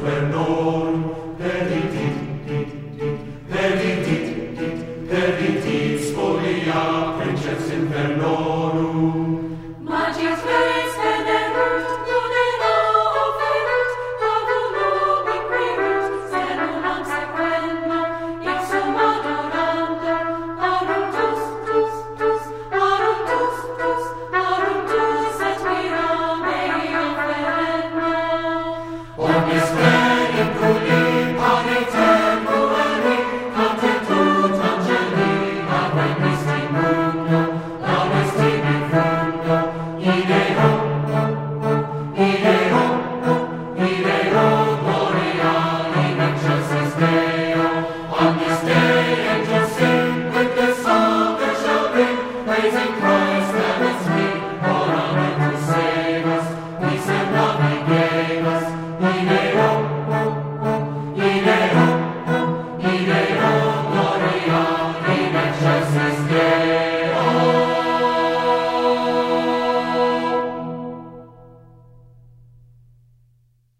supernorum, perdidit spolia princeps infernorum. Magias res venerut, nudera oferut, pavulum imprimus, senum sequendo, ipsum adorando, aurum tus, aurum tus, et mirame offerendo. Omnes